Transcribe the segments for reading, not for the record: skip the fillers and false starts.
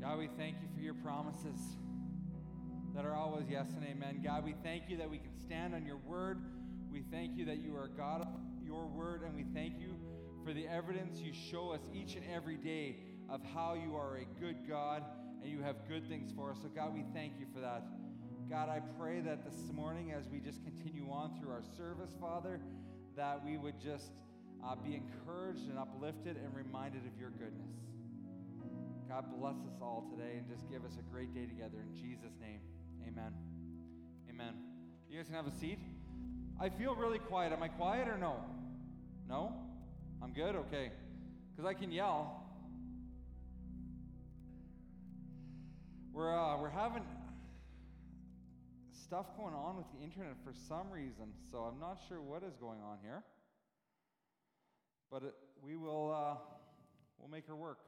God, we thank you for your promises that are always yes and amen. God, we thank you that we can stand on your word. We thank you that you are God of your word, and we thank you for the evidence you show us each and every day of how you are a good God and you have good things for us. So God, we thank you for that. God, I pray that this morning as we just continue on through our service, Father, that we would just be encouraged and uplifted and reminded of your goodness. God, bless us all today and just give us a great day together. In Jesus' name, amen. Amen. You guys can have a seat. I feel really quiet. Am I quiet or no? No? I'm good? Okay. Because I can yell. We're having stuff going on with the internet for some reason, so I'm not sure what is going on here. But we'll make her work.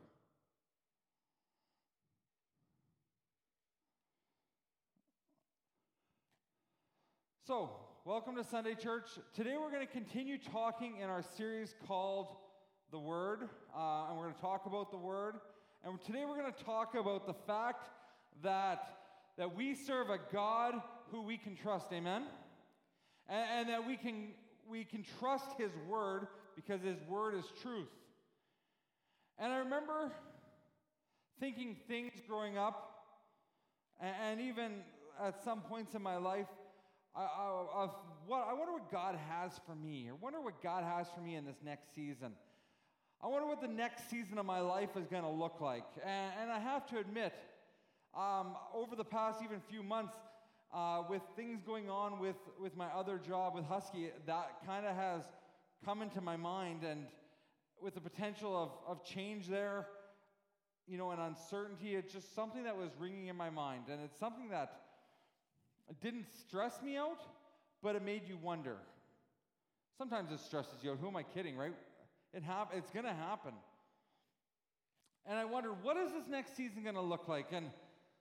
So, welcome to Sunday Church. Today we're going to continue talking in our series called The Word, and we're going to talk about the Word. And today we're going to talk about the fact that we serve a God who we can trust, amen? And that we can trust His Word because His Word is truth. And I remember thinking things growing up, and even at some points in my life, I wonder what God has for me, or wonder what God has for me in this next season. I wonder what the next season of my life is going to look like. And I have to admit, over the past even few months, with things going on with my other job with Husky, that kind of has come into my mind, and with the potential of change there, and uncertainty, it's just something that was ringing in my mind. And it's something that didn't stress me out, but it made you wonder. Sometimes it stresses you out. Who am I kidding, right? It's going to happen. And I wonder, what is this next season going to look like? And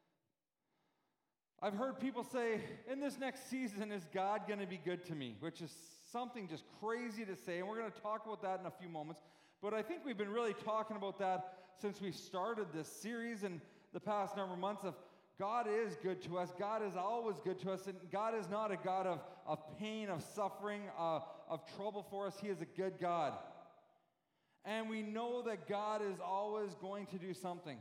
I've heard people say, in this next season, is God going to be good to me? Which is something just crazy to say, and we're going to talk about that in a few moments. But I think we've been really talking about that since we started this series in the past number of months of God is good to us. God is always good to us. And God is not a God of pain, of suffering, of trouble for us. He is a good God. And we know that God is always going to do something.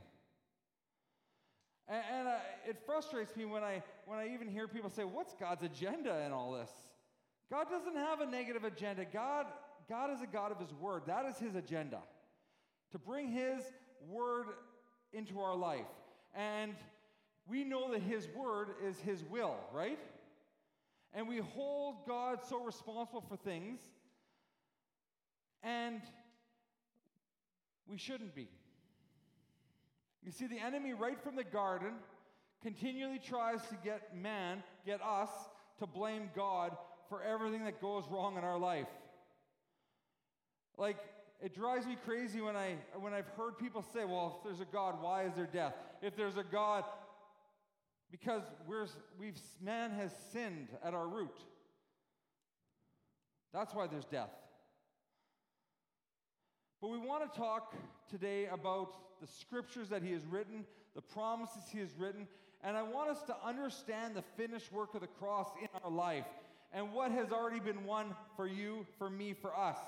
And it frustrates me when I even hear people say, what's God's agenda in all this? God doesn't have a negative agenda. God is a God of His Word. That is His agenda. To bring His Word into our life. And we know that His Word is His will, right? And we hold God so responsible for things, and we shouldn't be. You see, the enemy right from the garden continually tries to get us to blame God for everything that goes wrong in our life. Like, it drives me crazy when I've heard people say, well, if there's a God, why is there death? If there's a God, because man has sinned at our root. That's why there's death. But we want to talk today about the scriptures that He has written, the promises He has written, and I want us to understand the finished work of the cross in our life and what has already been won for you, for me, for us.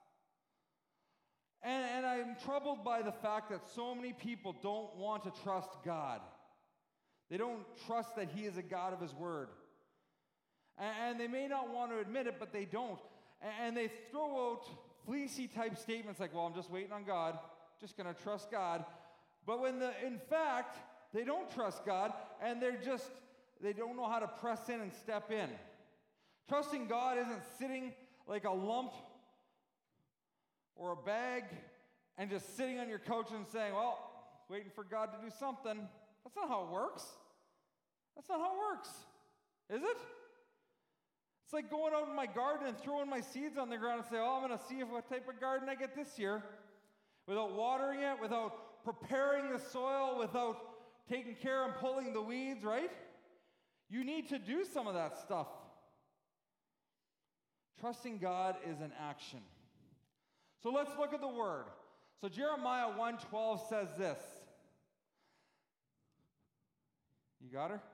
And I'm troubled by the fact that so many people don't want to trust God. They don't trust that He is a God of His Word. And they may not want to admit it, but they don't. And they throw out fleecy type statements like, well, I'm just waiting on God, just going to trust God. But in fact, they don't trust God, and they don't know how to press in and step in. Trusting God isn't sitting like a lump or a bag and just sitting on your couch and saying, well, waiting for God to do something. That's not how it works. That's not how it works. Is it? It's like going out in my garden and throwing my seeds on the ground and say, oh, I'm going to see what type of garden I get this year. Without watering it, without preparing the soil, without taking care and pulling the weeds, right? You need to do some of that stuff. Trusting God is an action. So let's look at the Word. So Jeremiah 1:12 says this. You got her?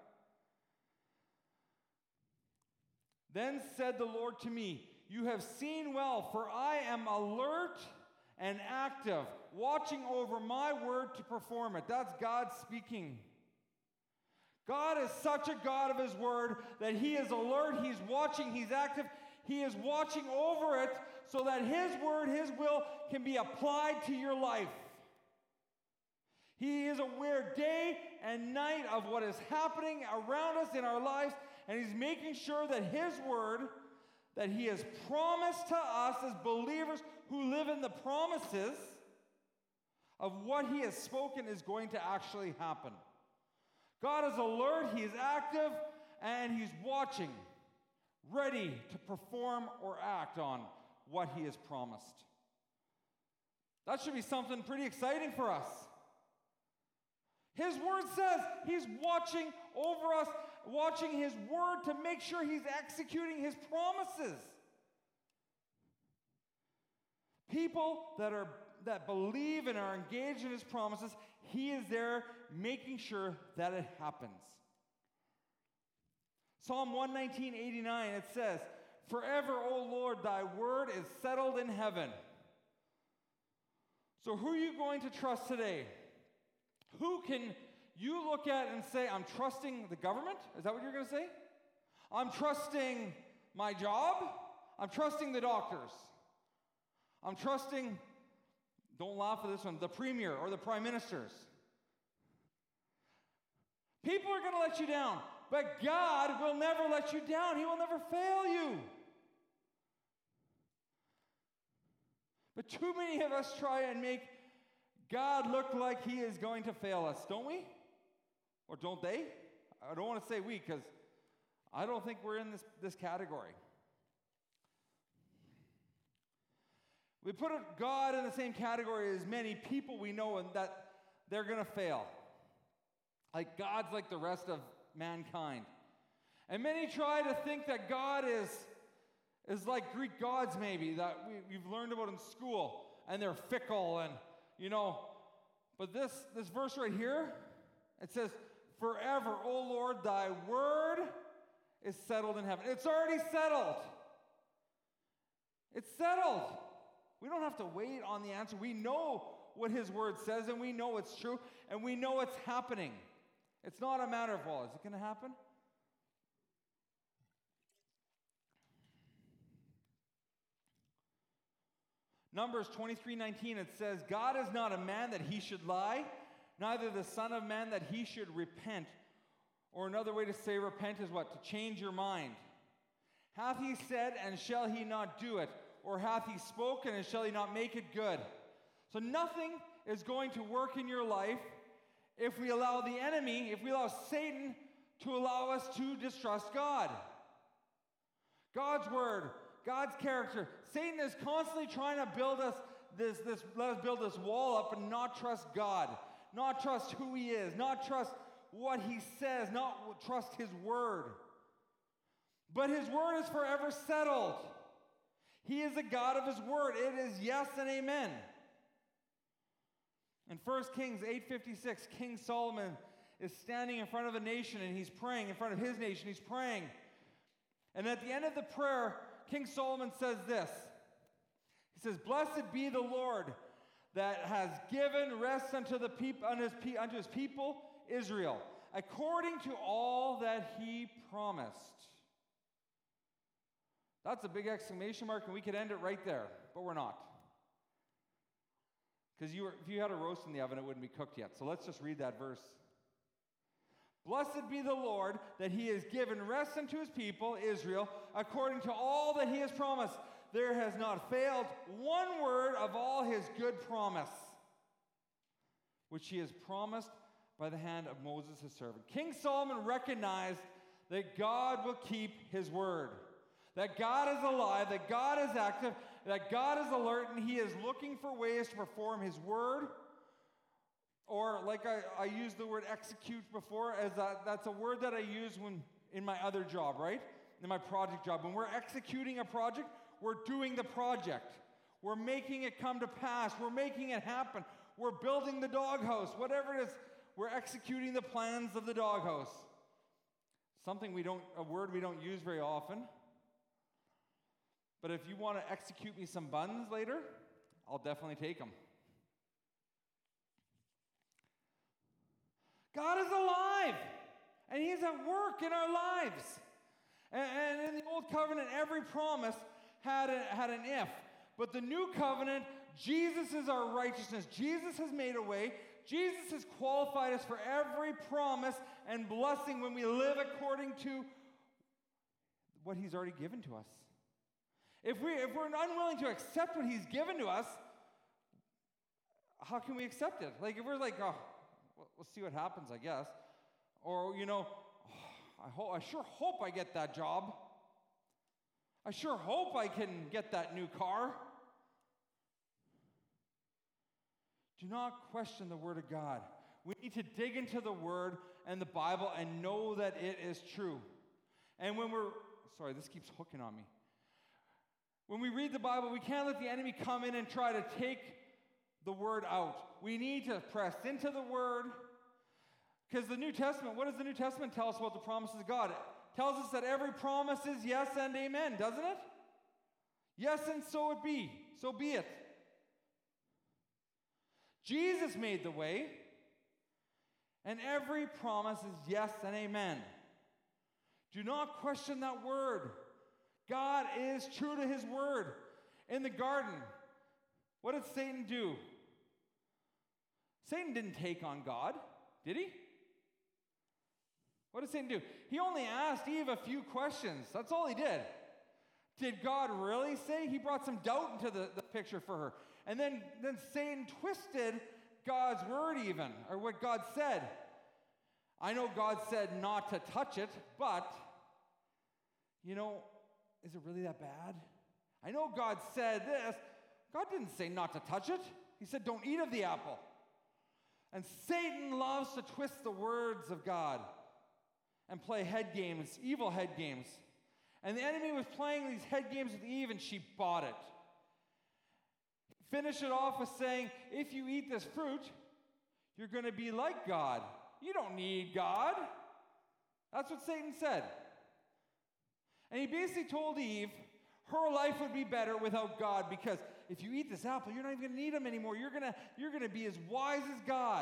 Then said the Lord to me, you have seen well, for I am alert and active, watching over my word to perform it. That's God speaking. God is such a God of his word that he is alert, he's watching, he's active, he is watching over it so that his word, his will can be applied to your life. He is aware day and night of what is happening around us in our lives, and he's making sure that his word that he has promised to us as believers who live in the promises of what he has spoken is going to actually happen. God is alert, he is active, and he's watching, ready to perform or act on what he has promised. That should be something pretty exciting for us. His word says he's watching over us, watching his word to make sure he's executing his promises. People that believe and are engaged in his promises, he is there making sure that it happens. Psalm 119:89, it says, forever, O Lord, thy word is settled in heaven. So who are you going to trust today? Who can you look at and say, I'm trusting the government? Is that what you're going to say? I'm trusting my job. I'm trusting the doctors. I'm trusting, don't laugh at this one, the premier or the prime ministers. People are going to let you down, but God will never let you down. He will never fail you. But too many of us try and make God look like he is going to fail us, don't we? Or don't they? I don't want to say we, because I don't think we're in this category. We put God in the same category as many people we know, and that they're going to fail. Like God's like the rest of mankind. And many try to think that God is like Greek gods maybe, that we've learned about in school, and they're fickle and, but this verse right here, it says, forever, O Lord, thy word is settled in heaven. It's already settled. It's settled. We don't have to wait on the answer. We know what his word says, and we know it's true, and we know it's happening. It's not a matter of, well, is it going to happen? Numbers 23:19, it says, God is not a man that he should lie, neither the son of man that he should repent. Or another way to say repent is what? To change your mind. Hath he said, and shall he not do it? Or hath he spoken, and shall he not make it good? So nothing is going to work in your life if we allow the enemy, if we allow Satan to allow us to distrust God. God's word, God's character. Satan is constantly trying to build us let us build this wall up and not trust God, not trust who he is, not trust what he says, not trust his word. But his word is forever settled. He is a God of his word. It is yes and amen. In 1 Kings 8:56, King Solomon is standing in front of a nation and he's praying in front of his nation. He's praying. And at the end of the prayer, King Solomon says this. He says, blessed be the Lord that has given rest unto his people Israel, according to all that he promised. That's a big exclamation mark, and we could end it right there, but we're not. Because if you had a roast in the oven, it wouldn't be cooked yet. So let's just read that verse. Blessed be the Lord that he has given rest unto his people, Israel, according to all that he has promised. There has not failed one word of all his good promise, which he has promised by the hand of Moses his servant. King Solomon recognized that God will keep his word, that God is alive, that God is active, that God is alert, and he is looking for ways to perform his word. Or like I used the word execute before, as that's a word that I use when in my other job, right? In my project job. When we're executing a project, we're doing the project. We're making it come to pass. We're making it happen. We're building the doghouse. Whatever it is, we're executing the plans of the doghouse. A word we don't use very often. But if you want to execute me some buns later, I'll definitely take them. God is alive, and He's at work in our lives. And in the Old Covenant, every promise had an if. But the New Covenant, Jesus is our righteousness. Jesus has made a way. Jesus has qualified us for every promise and blessing when we live according to what He's already given to us. If we're unwilling to accept what He's given to us, how can we accept it? Like if we're like, oh, we'll see what happens, I guess. Or, I sure hope I get that job. I sure hope I can get that new car. Do not question the Word of God. We need to dig into the Word and the Bible and know that it is true. And this keeps hooking on me. When we read the Bible, we can't let the enemy come in and try to take the Word out. We need to press into the Word. Because the New Testament, what does the New Testament tell us about the promises of God? It tells us that every promise is yes and amen, doesn't it? Yes, and so it be. So be it. Jesus made the way, and every promise is yes and amen. Do not question that word. God is true to His word. In the garden, what did Satan do? Satan didn't take on God, did he? What did Satan do? He only asked Eve a few questions. That's all he did. Did God really say? He brought some doubt into the picture for her. And then Satan twisted God's word even, or what God said. I know God said not to touch it, but, is it really that bad? I know God said this. God didn't say not to touch it. He said don't eat of the apple. And Satan loves to twist the words of God and play head games, evil head games. And the enemy was playing these head games with Eve, and she bought it. Finish it off with saying, if you eat this fruit, you're going to be like God. You don't need God. That's what Satan said. And he basically told Eve her life would be better without God, because if you eat this apple, you're not even going to need Him anymore. You're going to be as wise as God.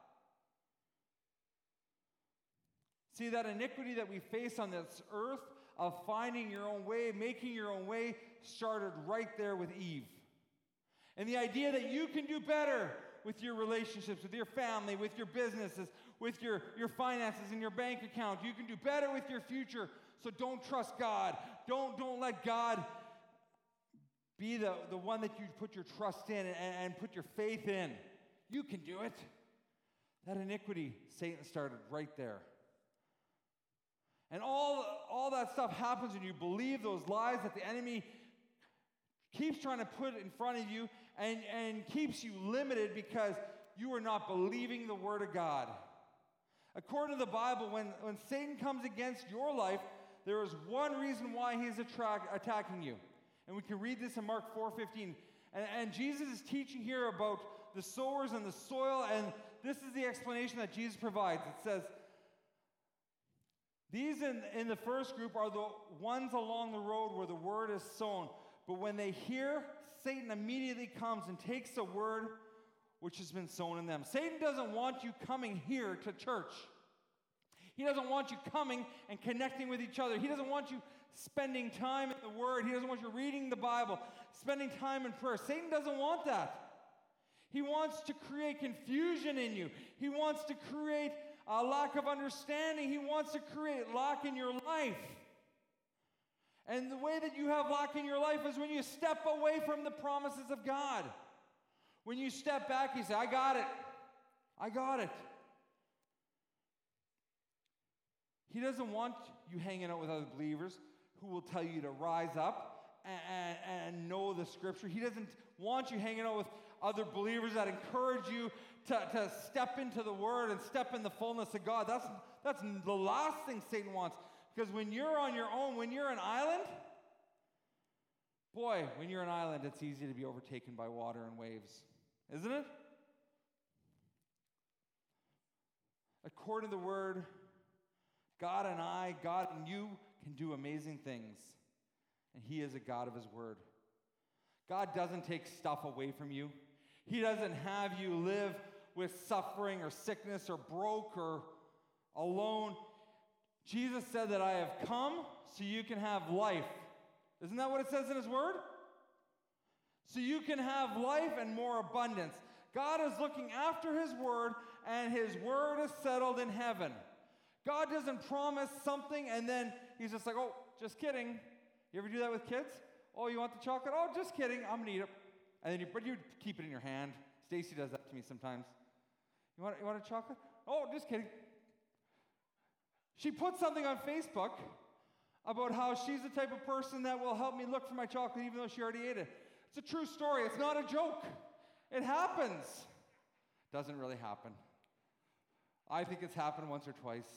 See, that iniquity that we face on this earth of finding your own way, making your own way, started right there with Eve. And the idea that you can do better with your relationships, with your family, with your businesses, with your finances and your bank account. You can do better with your future, so don't trust God. Don't let God be the one that you put your trust in and put your faith in. You can do it. That iniquity, Satan started right there. And all that stuff happens when you believe those lies that the enemy keeps trying to put in front of you and keeps you limited because you are not believing the Word of God. According to the Bible, when Satan comes against your life, there is one reason why he is attacking you. And we can read this in Mark 4:15. And Jesus is teaching here about the sowers and the soil, and this is the explanation that Jesus provides. It says, these in the first group are the ones along the road where the word is sown. But when they hear, Satan immediately comes and takes the word which has been sown in them. Satan doesn't want you coming here to church. He doesn't want you coming and connecting with each other. He doesn't want you spending time in the Word. He doesn't want you reading the Bible, spending time in prayer. Satan doesn't want that. He wants to create confusion in you. He wants to create a lack of understanding. He wants to create lack in your life. And the way that you have lack in your life is when you step away from the promises of God. When you step back, you say, I got it. I got it. He doesn't want you hanging out with other believers who will tell you to rise up and know the Scripture. He doesn't want you hanging out with other believers that encourage you to step into the Word and step in the fullness of God. That's the last thing Satan wants. Because when you're on your own, when you're an island, boy, when you're an island, it's easy to be overtaken by water and waves, isn't it? according to the Word, God and you can do amazing things. And He is a God of His Word. God doesn't take stuff away from you. He doesn't have you live with suffering or sickness or broke or alone. Jesus said that I have come so you can have life. Isn't that what it says in His Word? So you can have life and more abundance. God is looking after His Word, and His Word is settled in heaven. God doesn't promise something and then He's just like, oh, just kidding. You ever do that with kids? Oh, you want the chocolate? Oh, just kidding. I'm going to eat it. And then but you keep it in your hand. Stacy does that to me sometimes. You want a chocolate? Oh, just kidding. She put something on Facebook about how she's the type of person that will help me look for my chocolate even though she already ate it. It's a true story. It's not a joke. It happens. Doesn't really happen. I think it's happened once or twice.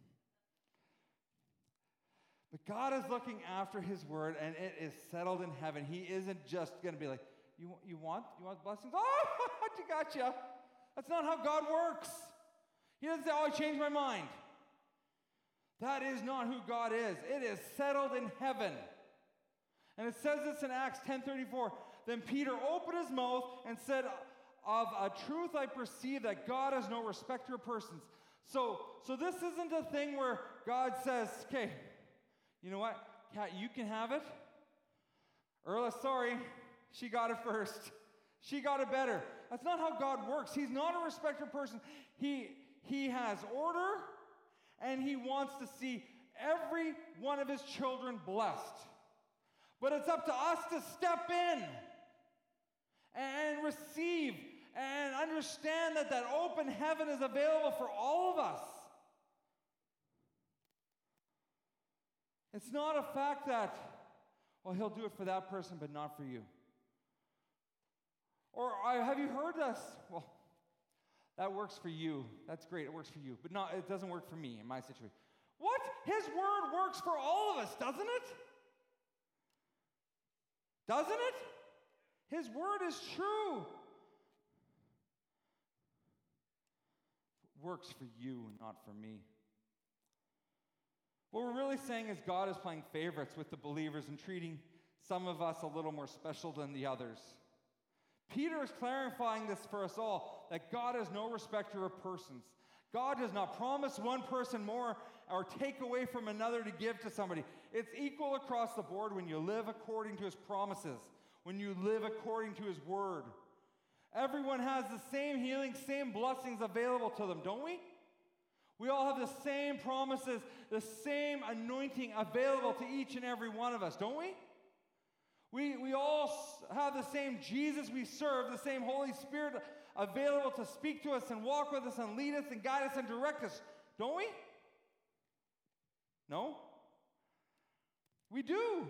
But God is looking after His Word, and it is settled in heaven. He isn't just going to be like, you want blessings? Oh, I gotcha. That's not how God works. He doesn't say, oh, I changed my mind. That is not who God is. It is settled in heaven. And it says this in Acts 10:34. Then Peter opened his mouth and said, of a truth I perceive that God has no respecter of persons. So this isn't a thing where God says, okay, you know what, Kat, you can have it. Erla, sorry, she got it first. She got it better. That's not how God works. He's not a respecter of persons. He has order, and He wants to see every one of His children blessed. But it's up to us to step in and receive and understand that open heaven is available for all of us. It's not a fact that, well, He'll do it for that person, but not for you. Or have you heard this? Well, that works for you. That's great. It works for you. But it doesn't work for me in my situation. What? His Word works for all of us, doesn't it? Doesn't it? His Word is true. It works for you, not for me. What we're really saying is God is playing favorites with the believers and treating some of us a little more special than the others. Peter is clarifying this for us all, that God is no respecter of persons. God does not promise one person more or take away from another to give to somebody. It's equal across the board when you live according to His promises, when you live according to His Word. Everyone has the same healing, same blessings available to them, don't we? We all have the same promises, the same anointing available to each and every one of us, don't we? We all have the same Jesus we serve, the same Holy Spirit available to speak to us and walk with us and lead us and guide us and direct us, don't we? No? We do.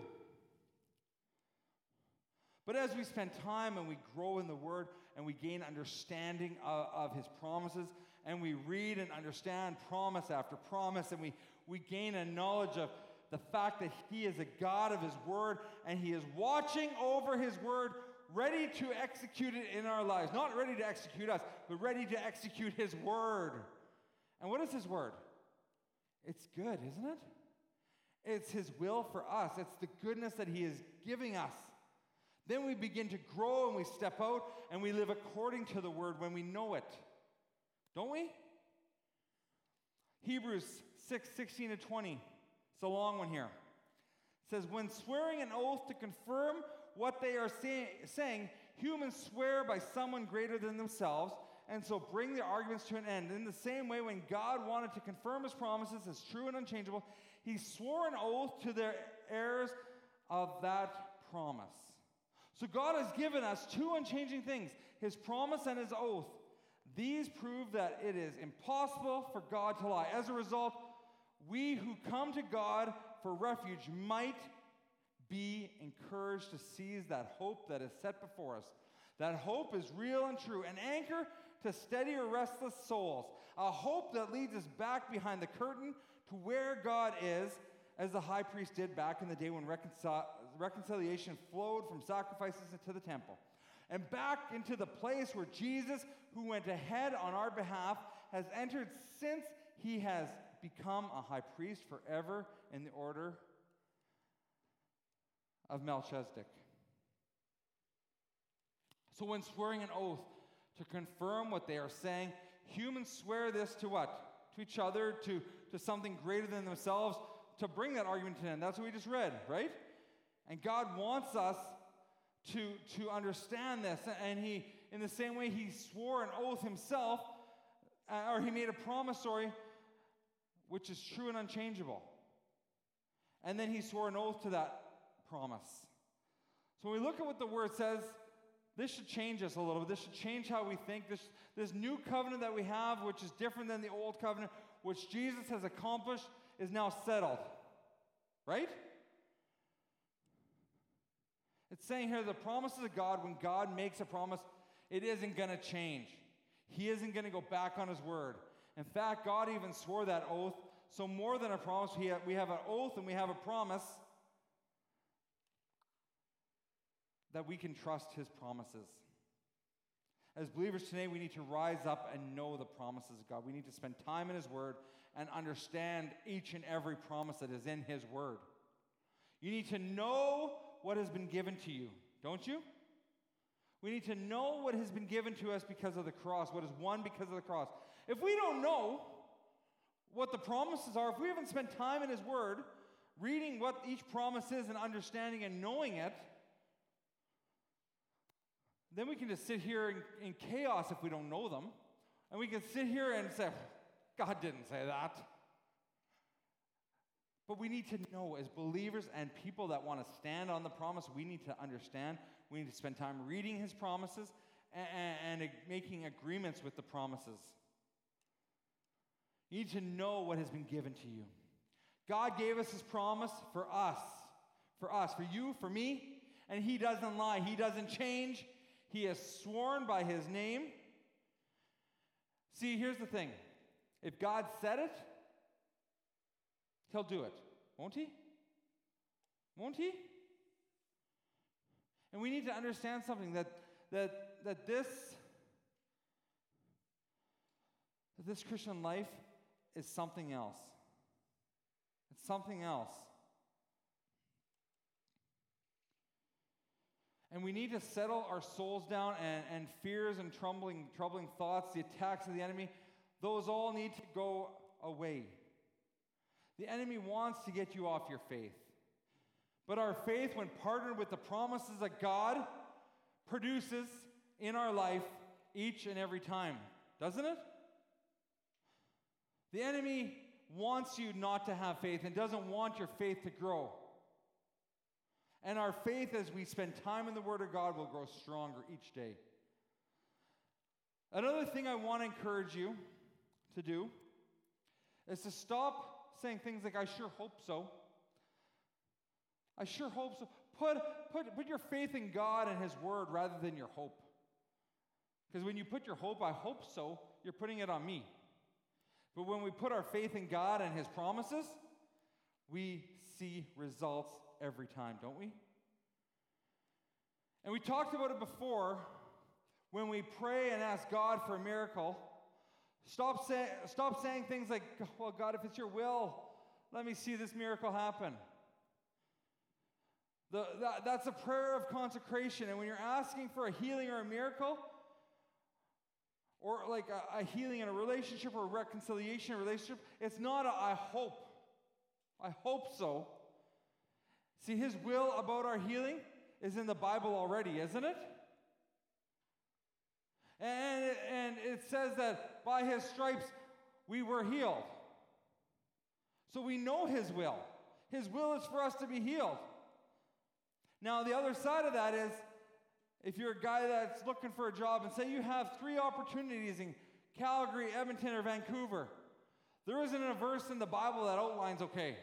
But as we spend time and we grow in the Word and we gain understanding of His promises and we read and understand promise after promise and we gain a knowledge of the fact that He is a God of His Word and He is watching over His Word, ready to execute it in our lives. Not ready to execute us, but ready to execute His Word. And what is His Word? It's good, isn't it? It's His will for us. It's the goodness that He is giving us. Then we begin to grow and we step out and we live according to the Word when we know it. Don't we? Hebrews 6:16-20. It's a long one here. It says, when swearing an oath to confirm what they are saying, humans swear by someone greater than themselves, and so bring the arguments to an end. In the same way, when God wanted to confirm His promises as true and unchangeable, He swore an oath to their heirs of that promise. So God has given us two unchanging things, His promise and His oath. These prove that it is impossible for God to lie. As a result, we who come to God for refuge might be encouraged to seize that hope that is set before us. That hope is real and true, an anchor to steady or restless souls, a hope that leads us back behind the curtain to where God is, as the high priest did back in the day when reconciliation flowed from sacrifices to the temple, and back into the place where Jesus, who went ahead on our behalf, has entered since he has become a high priest forever in the order of Melchizedek. So when swearing an oath to confirm what they are saying, humans swear this to what? To each other, to something greater than themselves, to bring that argument to an end. That's what we just read, right? And God wants us to understand this. And he, in the same way he swore an oath himself, or he made a promissory, which is true and unchangeable. And then he swore an oath to that promise. So when we look at what the word says, this should change us a little bit. This should change how we think. This new covenant that we have, which is different than the old covenant, which Jesus has accomplished, is now settled. Right? It's saying here the promises of God, when God makes a promise, it isn't going to change. He isn't going to go back on his word. In fact, God even swore that oath. So more than a promise, we have an oath and we have a promise that we can trust his promises. As believers today, we need to rise up and know the promises of God. We need to spend time in his word and understand each and every promise that is in his word. You need to know what has been given to you, don't you? We need to know what has been given to us because of the cross, what is won because of the cross. If we don't know what the promises are, if we haven't spent time in his word, reading what each promise is and understanding and knowing it, then we can just sit here in chaos if we don't know them. And we can sit here and say, God didn't say that. But we need to know, as believers and people that want to stand on the promise, we need to understand. We need to spend time reading his promises and making agreements with the promises. You need to know what has been given to you. God gave us his promise for us, for you, for me, and he doesn't lie. He doesn't change. He has sworn by his name. See, here's the thing. If God said it, he'll do it. Won't he? Won't he? And we need to understand something, that this Christian life is something else. It's something else. And we need to settle our souls down, and fears and troubling thoughts, the attacks of the enemy, those all need to go away. The enemy wants to get you off your faith. But our faith, when partnered with the promises that God produces in our life each and every time, doesn't it? The enemy wants you not to have faith and doesn't want your faith to grow. And our faith, as we spend time in the Word of God, will grow stronger each day. Another thing I want to encourage you to do is to stop saying things like, I sure hope so. I sure hope so. Put your faith in God and his word rather than your hope. Because when you put your hope, I hope so, you're putting it on me. But when we put our faith in God and his promises, we see results every time, don't we? And we talked about it before. When we pray and ask God for a miracle, stop saying things like, well, God, if it's your will, let me see this miracle happen. That's a prayer of consecration. And when you're asking for a healing or a miracle, or like a healing in a relationship or a reconciliation in a relationship, it's not I hope so. See, his will about our healing is in the Bible already, isn't it? And it says that by his stripes we were healed. So we know his will. His will is for us to be healed. Now, the other side of that is, if you're a guy that's looking for a job, and say you have 3 opportunities in Calgary, Edmonton, or Vancouver, there isn't a verse in the Bible that outlines, okay,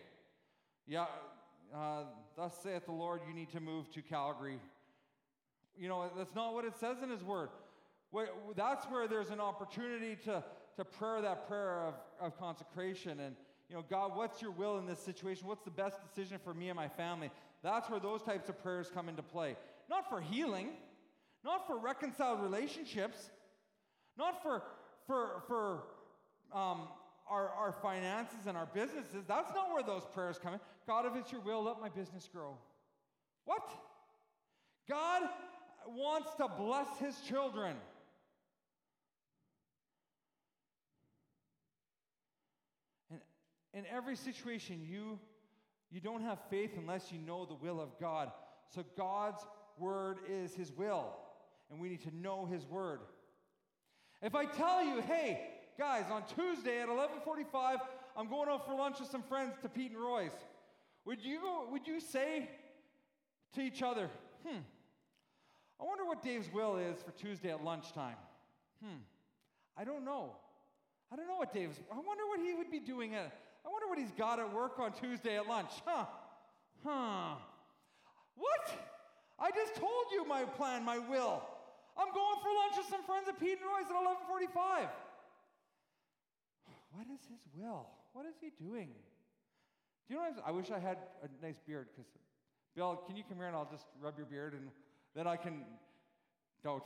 thus saith the Lord, you need to move to Calgary. You know, that's not what it says in his word. That's where there's an opportunity to pray that prayer of consecration. And, you know, God, what's your will in this situation? What's the best decision for me and my family? That's where those types of prayers come into play. Not for healing, not for reconciled relationships, not for our finances and our businesses. That's not where those prayers come in. God, if it's your will, let my business grow. What? God wants to bless his children. And in every situation, you don't have faith unless you know the will of God. So God's word is his will, and we need to know his word. If I tell you, hey, guys, on Tuesday at 11:45, I'm going out for lunch with some friends to Pete and Roy's, would you say to each other, I wonder what Dave's will is for Tuesday at lunchtime? I don't know. I don't know what I wonder what he would be doing I wonder what he's got at work on Tuesday at lunch. What? I just told you my plan, my will. I'm going for lunch with some friends at Pete and Roy's at 11:45. What is his will? What is he doing? Do you know what I wish I had a nice beard, because Bill, can you come here and I'll just rub your beard and then I can... Don't.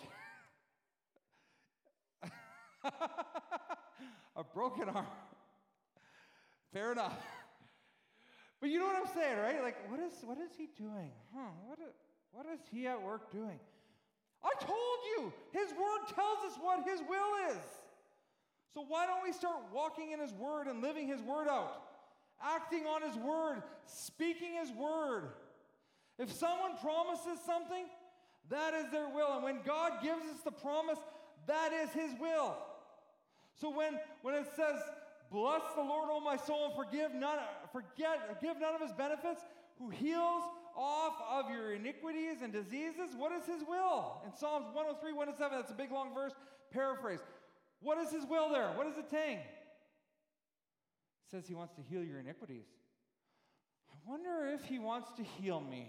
A broken arm. Fair enough. But you know what I'm saying, right? Like, what is he doing? What is he at work doing? I told you, his word tells us what his will is. So why don't we start walking in his word and living his word out? Acting on his word, speaking his word. If someone promises something, that is their will. And when God gives us the promise, that is his will. So when it says, bless the Lord, O my soul, and give none of his benefits, who heals off of your iniquities and diseases, what is his will? In Psalms 103, 1-7, that's a big long verse, paraphrase. What is his will there? What is it saying? It says he wants to heal your iniquities. I wonder if he wants to heal me.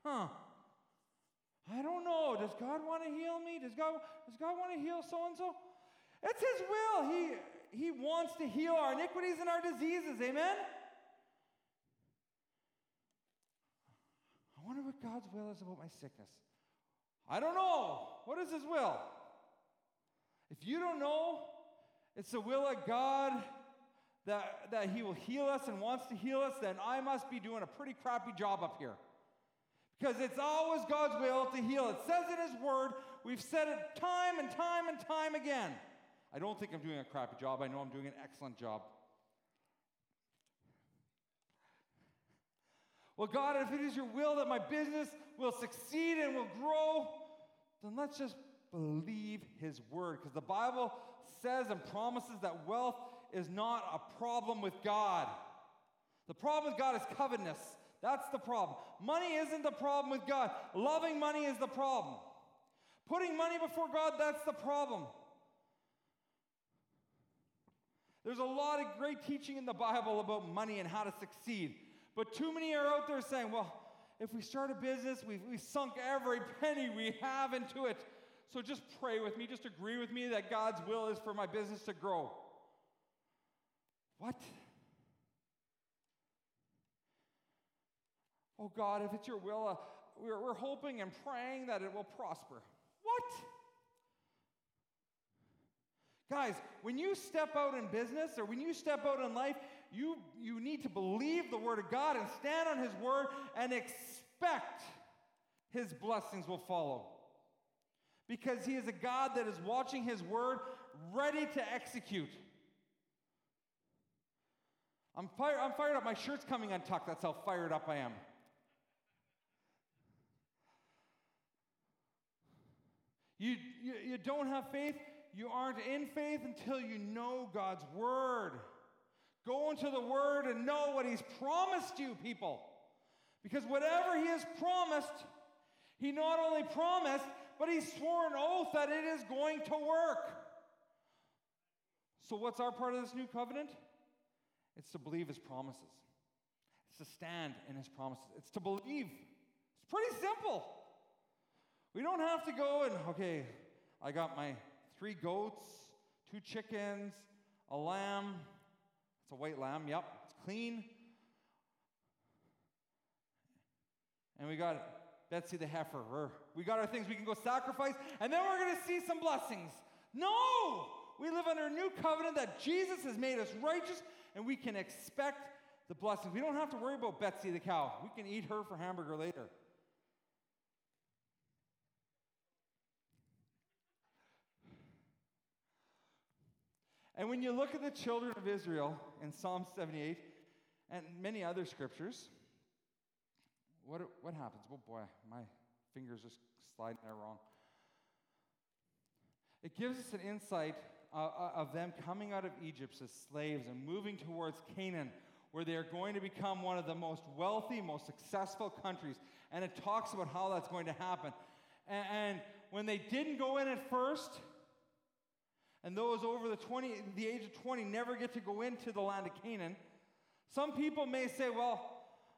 I don't know. Does God want to heal me? Does God want to heal so-and-so? It's his will. He wants to heal our iniquities and our diseases. Amen? I wonder what God's will is about my sickness. I don't know. What is his will? If you don't know, it's the will of God that he will heal us and wants to heal us, then I must be doing a pretty crappy job up here. Because it's always God's will to heal. It says in his word. We've said it time and time and time again. I don't think I'm doing a crappy job. I know I'm doing an excellent job. Well, God, if it is your will that my business will succeed and will grow, then let's just believe his word. Because the Bible says and promises that wealth is not a problem with God. The problem with God is covetousness. That's the problem. Money isn't the problem with God. Loving money is the problem. Putting money before God, that's the problem. There's a lot of great teaching in the Bible about money and how to succeed. But too many are out there saying, well, if we start a business, we've sunk every penny we have into it. So just pray with me, just agree with me that God's will is for my business to grow. What? Oh God, if it's your will, we're hoping and praying that it will prosper. What? Guys, when you step out in business or when you step out in life, you need to believe the word of God and stand on his word and expect his blessings will follow. Because he is a God that is watching his word, ready to execute. I'm fired up. My shirt's coming untucked. That's how fired up I am. You don't have faith. You aren't in faith until you know God's word. Go into the word and know what he's promised you, people. Because whatever he has promised, he not only promised, but he swore an oath that it is going to work. So what's our part of this new covenant? It's to believe his promises. It's to stand in his promises. It's to believe. It's pretty simple. We don't have to go and, okay, I got my 3 goats, 2 chickens, a lamb. It's a white lamb, yep, it's clean. And we got Betsy the heifer. We got our things we can go sacrifice, and then we're going to see some blessings. No! We live under a new covenant that Jesus has made us righteous, and we can expect the blessings. We don't have to worry about Betsy the cow. We can eat her for hamburger later. And when you look at the children of Israel in Psalm 78 and many other scriptures, what happens? Oh boy, my fingers are sliding there wrong. It gives us an insight of them coming out of Egypt as slaves and moving towards Canaan, where they are going to become one of the most wealthy, most successful countries. And it talks about how that's going to happen. And when they didn't go in at first, and those over the age of 20 never get to go into the land of Canaan, some people may say, well,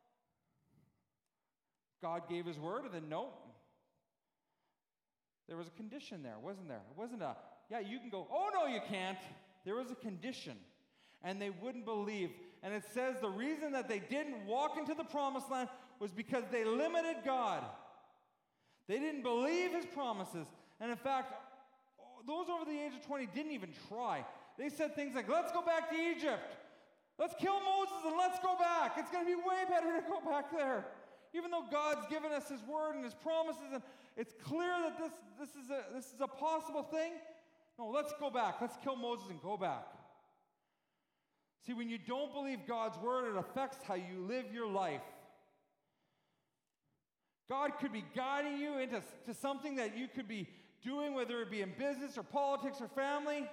God gave his word, and then no. There was a condition there, wasn't there? It wasn't a, yeah, you can go, oh, no, you can't. There was a condition, and they wouldn't believe. And it says the reason that they didn't walk into the promised land was because they limited God. They didn't believe his promises. And in fact, those over the age of 20 didn't even try. They said things like, let's go back to Egypt. Let's kill Moses and let's go back. It's going to be way better to go back there. Even though God's given us his word and his promises, and it's clear that this is a possible thing. No, let's go back. Let's kill Moses and go back. See, when you don't believe God's word, it affects how you live your life. God could be guiding you into something that you could be doing, whether it be in business or politics or family.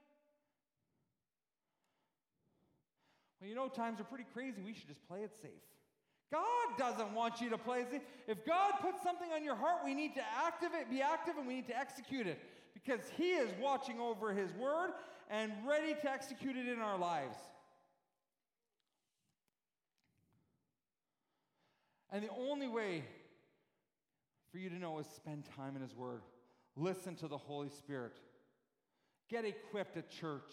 Well, you know, times are pretty crazy. We should just play it safe. God doesn't want you to play it safe. If God puts something on your heart, we need to be active, and we need to execute it, because he is watching over his word and ready to execute it in our lives. And the only way for you to know is spend time in his word. Listen to the Holy Spirit. Get equipped at church.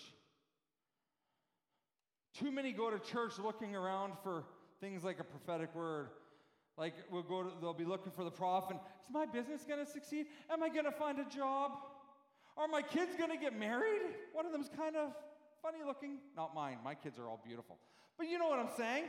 Too many go to church looking around for things like a prophetic word. Like they'll be looking for the prophet. Is my business going to succeed? Am I going to find a job? Are my kids going to get married? One of them's kind of funny looking. Not mine. My kids are all beautiful. But you know what I'm saying.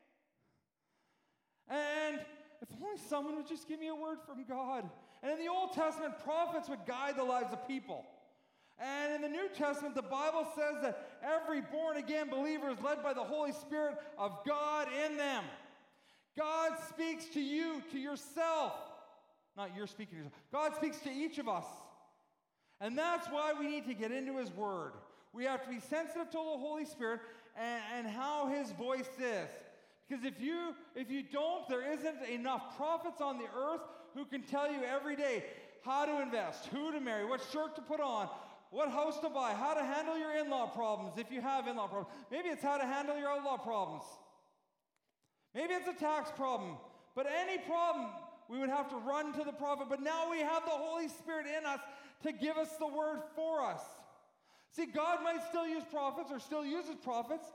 And if only someone would just give me a word from God. And in the Old Testament, prophets would guide the lives of people. And in the New Testament, the Bible says that every born-again believer is led by the Holy Spirit of God in them. God speaks to you, to yourself. Not you're speaking to yourself. God speaks to each of us. And that's why we need to get into his word. We have to be sensitive to the Holy Spirit and how his voice is. Because if you don't, there isn't enough prophets on the earth who can tell you every day how to invest, who to marry, what shirt to put on, what house to buy, how to handle your in-law problems if you have in-law problems. Maybe it's how to handle your outlaw problems. Maybe it's a tax problem. But any problem, we would have to run to the prophet. But now we have the Holy Spirit in us to give us the word for us. See, God might still use prophets or still uses prophets.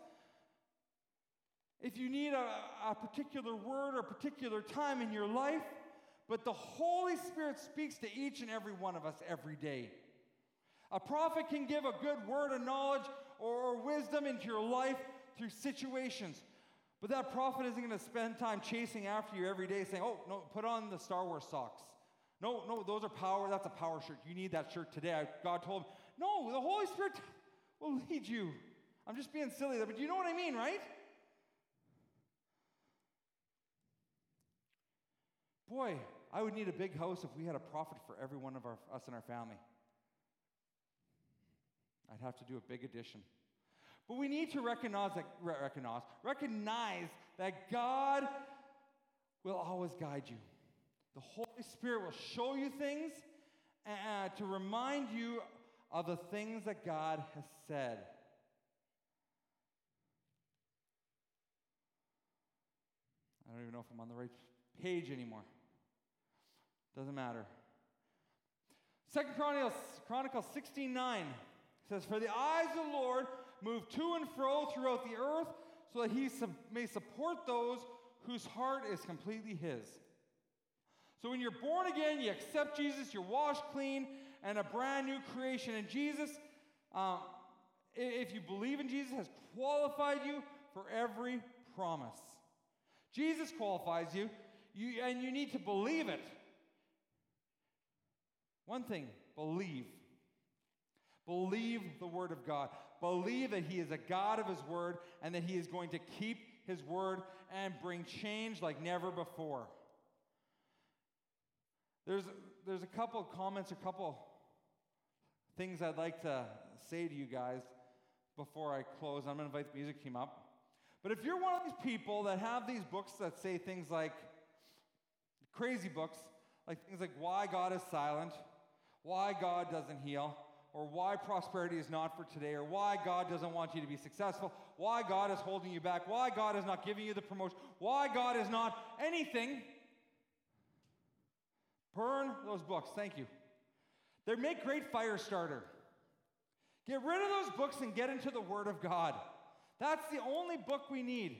If you need a particular word or particular time in your life, but the Holy Spirit speaks to each and every one of us every day. A prophet can give a good word of knowledge or wisdom into your life through situations, but that prophet isn't going to spend time chasing after you every day saying, oh, no, put on the Star Wars socks. No, those are power, that's a power shirt. You need that shirt today. God told me. No, the Holy Spirit will lead you. I'm just being silly there, but you know what I mean, right? Boy, I would need a big house if we had a prophet for every one of us in our family. I'd have to do a big addition. But we need to recognize that God will always guide you. The Holy Spirit will show you things to remind you of the things that God has said. I don't even know if I'm on the right page anymore. Doesn't matter. 2 Chronicles 16:9 says, "For the eyes of the Lord move to and fro throughout the earth, so that he may support those whose heart is completely his." So when you're born again, you accept Jesus, you're washed clean, and a brand new creation in Jesus, if you believe in Jesus, has qualified you for every promise. Jesus qualifies you, and you need to believe it. One thing, believe. Believe the Word of God. Believe that He is a God of His Word and that He is going to keep His Word and bring change like never before. There's a couple of comments, a couple things I'd like to say to you guys before I close. I'm going to invite the music team up. But if you're one of these people that have these books that say things like, crazy books, like things like why God is silent, why God doesn't heal, or why prosperity is not for today, or why God doesn't want you to be successful, why God is holding you back, why God is not giving you the promotion, why God is not anything, burn those books. Thank you. They make great fire starter. Get rid of those books and get into the Word of God. That's the only book we need.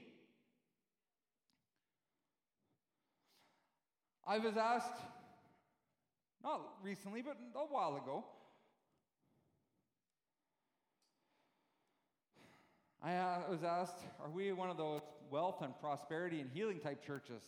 I was asked, not recently, but a while ago, I was asked, are we one of those wealth and prosperity and healing type churches?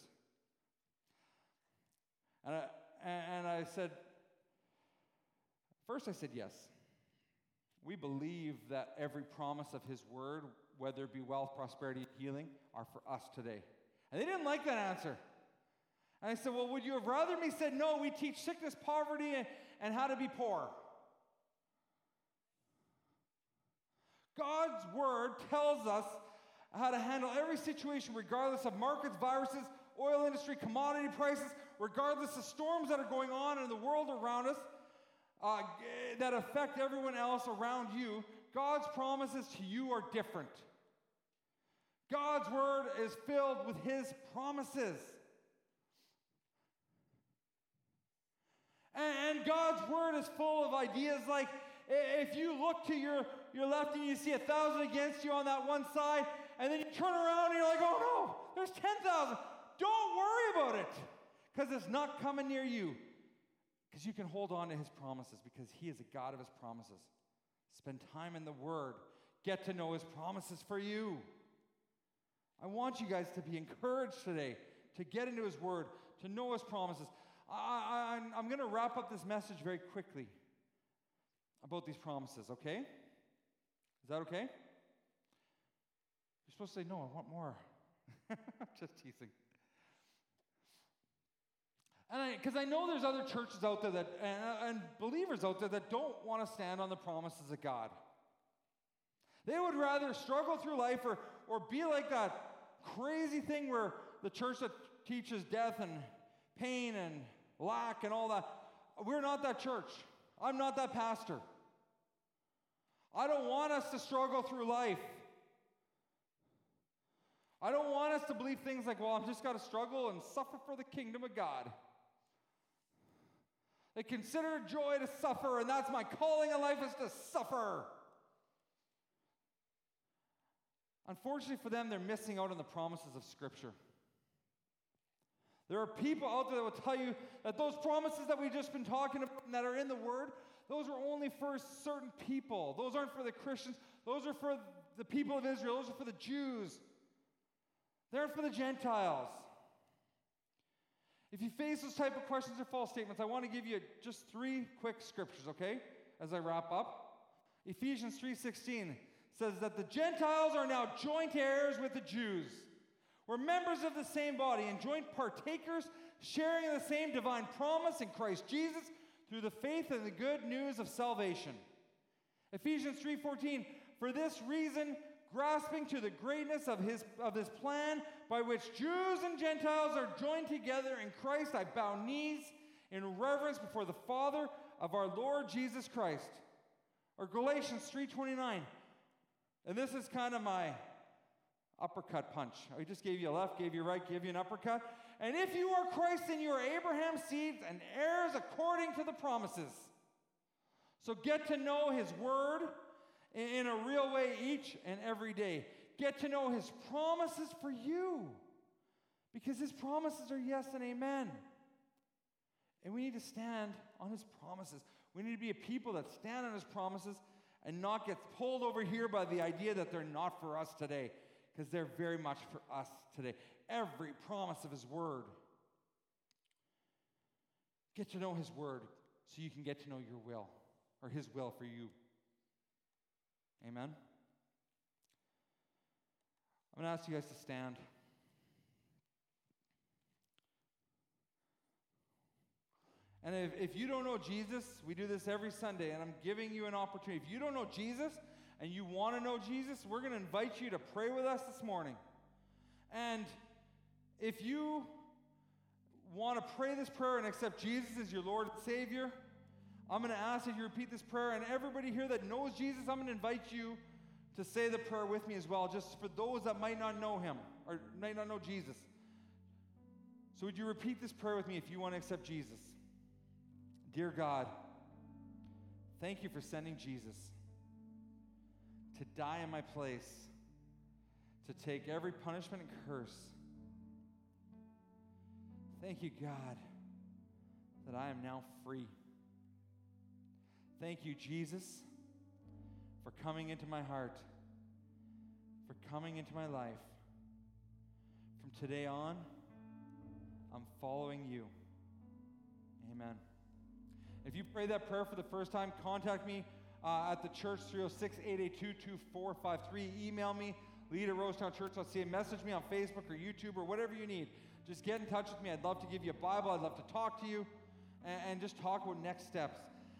And I said, first I said yes. We believe that every promise of His Word, whether it be wealth, prosperity, healing, are for us today. And they didn't like that answer. And I said, well, would you have rather me said, no, we teach sickness, poverty, and how to be poor? God's Word tells us how to handle every situation, regardless of markets, viruses, oil industry, commodity prices, regardless of storms that are going on in the world around us, that affect everyone else around you. God's promises to you are different. God's Word is filled with His promises. And God's Word is full of ideas like, if you look to your left and you see 1,000 against you on that one side, and then you turn around and you're like, oh no, there's 10,000. Don't worry about it, because it's not coming near you. Because you can hold on to His promises, because He is a God of His promises. Spend time in the Word. Get to know His promises for you. I want you guys to be encouraged today, to get into His Word, to know His promises. I'm going to wrap up this message very quickly about these promises, okay? Is that okay? You're supposed to say, no, I want more. Just teasing. Because I know there's other churches out there and believers out there that don't want to stand on the promises of God. They would rather struggle through life or be like that crazy thing where the church that teaches death and pain and lack and all that. We're not that church. I'm not that pastor. I don't want us to struggle through life. I don't want us to believe things like, well, I've just got to struggle and suffer for the kingdom of God. They consider it joy to suffer, and that's my calling in life, is to suffer. Unfortunately for them, they're missing out on the promises of Scripture. There are people out there that will tell you that those promises that we've just been talking about and that are in the Word, those are only for certain people. Those aren't for the Christians. Those are for the people of Israel. Those are for the Jews. They're for the Gentiles. If you face those type of questions or false statements, I want to give you just 3 quick scriptures, okay, as I wrap up. Ephesians 3:16 says that the Gentiles are now joint heirs with the Jews. We're members of the same body and joint partakers, sharing in the same divine promise in Christ Jesus through the faith and the good news of salvation. Ephesians 3:14, for this reason, grasping to the greatness of his plan, by which Jews and Gentiles are joined together in Christ, I bow knees in reverence before the Father of our Lord Jesus Christ. Or Galatians 3:29. And this is kind of my uppercut punch. I just gave you a left, gave you a right, gave you an uppercut. And if you are Christ, then you are Abraham's seed and heirs according to the promises. So get to know His Word in a real way each and every day. Get to know His promises for you, because His promises are yes and amen. And we need to stand on His promises. We need to be a people that stand on His promises and not get pulled over here by the idea that they're not for us today, because they're very much for us today. Every promise of His Word. Get to know His Word so you can get to know your will, or His will for you. Amen? I'm going to ask you guys to stand. And if you don't know Jesus, we do this every Sunday, and I'm giving you an opportunity. If you don't know Jesus and you want to know Jesus, we're going to invite you to pray with us this morning. And if you want to pray this prayer and accept Jesus as your Lord and Savior, I'm going to ask that you repeat this prayer. And everybody here that knows Jesus, I'm going to invite you to say the prayer with me as well, just for those that might not know Him or might not know Jesus. So would you repeat this prayer with me if you want to accept Jesus? Dear God, thank you for sending Jesus to die in my place, to take every punishment and curse. Thank you, God, that I am now free. Thank you, Jesus, for coming into my heart, for coming into my life. From today on, I'm following you. Amen. If you pray that prayer for the first time, contact me at the church, 306-882-2453. Email me, lead@rosetownchurch.ca. Message me on Facebook or YouTube or whatever you need. Just get in touch with me. I'd love to give you a Bible. I'd love to talk to you and just talk about next steps.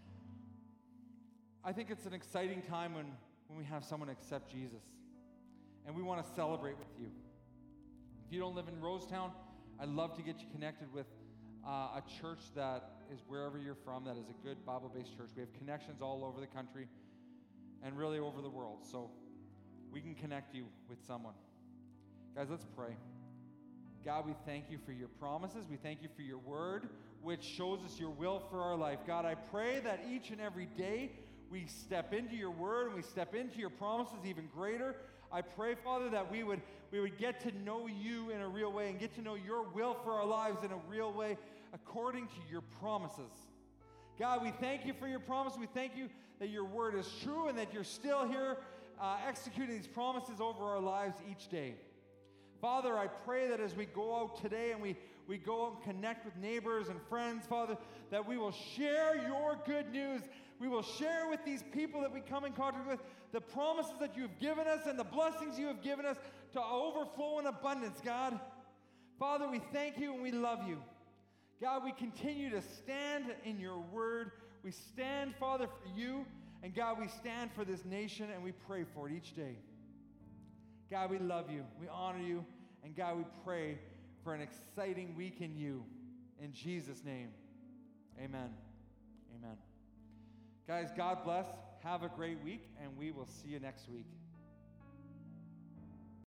I think it's an exciting time when we have someone accept Jesus. And we want to celebrate with you. If you don't live in Rosetown, I'd love to get you connected with a church that is wherever you're from, that is a good Bible-based church. We have connections all over the country and really over the world. So we can connect you with someone. Guys, let's pray. God, we thank you for your promises. We thank you for your word, which shows us your will for our life. God, I pray that each and every day we step into your word and we step into your promises even greater. I pray, Father, that we would get to know you in a real way and get to know your will for our lives in a real way according to your promises. God, we thank you for your promise. We thank you that your word is true and that you're still here executing these promises over our lives each day. Father, I pray that as we go out today and we go out and connect with neighbors and friends, Father, that we will share your good news. We will share with these people that we come in contact with the promises that you have given us and the blessings you have given us to overflow in abundance, God. Father, we thank you and we love you. God, we continue to stand in your word. We stand, Father, for you. And God, we stand for this nation and we pray for it each day. God, we love you. We honor you. And God, we pray for an exciting week in you. In Jesus' name, amen. Amen. Guys, God bless. Have a great week, and we will see you next week.